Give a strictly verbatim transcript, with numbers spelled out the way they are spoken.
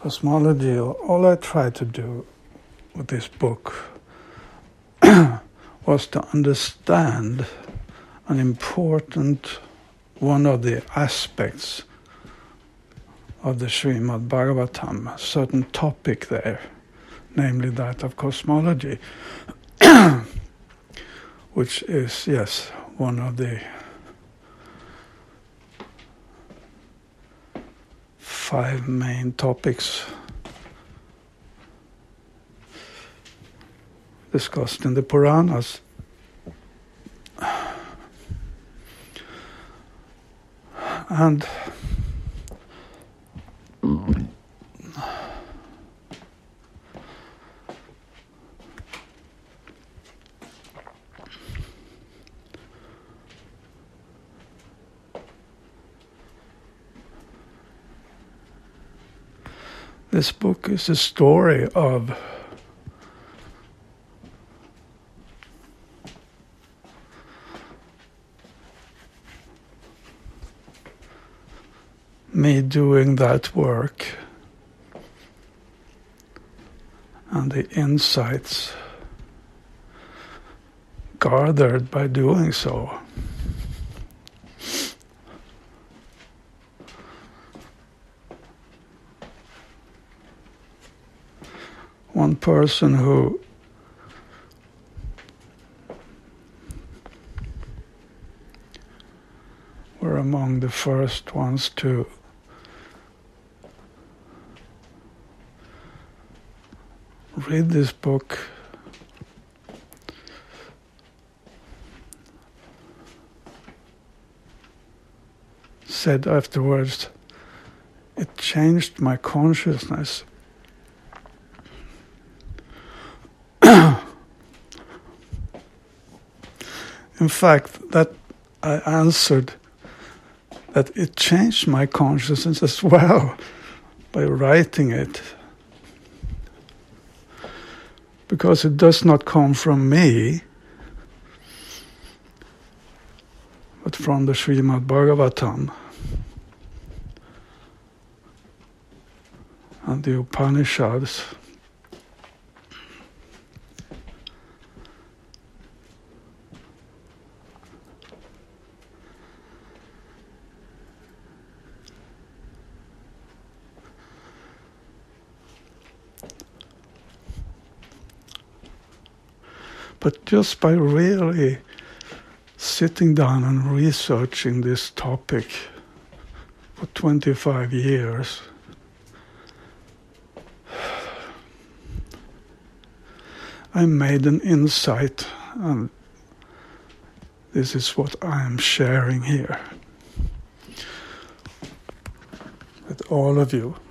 Cosmology, all I tried to do with this book was to understand an important one of the aspects of the Srimad Bhagavatam, a certain topic there, namely that of cosmology, which is, yes, one of the five main topics discussed in the Puranas. And this book is a story of me doing that work and the insights gathered by doing so. One person who were among the first ones to read this book said afterwards, it changed my consciousness. In fact, that I answered that it changed my consciousness as well by writing it. Because it does not come from me, but from the Srimad Bhagavatam and the Upanishads. But just by really sitting down and researching this topic for twenty-five years, I made an insight, and this is what I am sharing here with all of you.